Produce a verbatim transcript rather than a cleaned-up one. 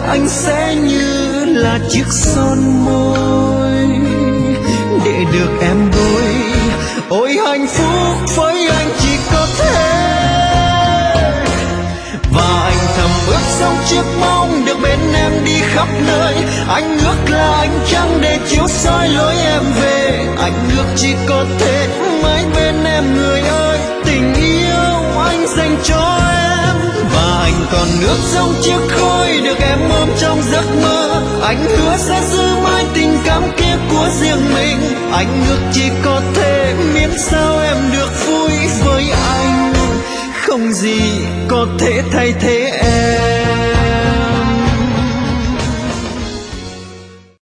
anh sẽ như là chiếc son môi để được em bôi. Ôi hạnh phúc với anh chỉ có thế, và anh thầm ước sống chiếc bóng được bên em đi khắp nơi. Anh ước là ánh trăng để chiếu soi lối em về. Anh ước chỉ có thể mãi bên em người ơi. Tình yêu anh dành cho em, và anh còn ước giống chiếc khói được em ôm trong giấc mơ. Anh hứa sẽ giữ mãi tình cảm kia của riêng mình. Anh ước chỉ có thể miễn sao em được vui với anh, không gì có thể thay thế em.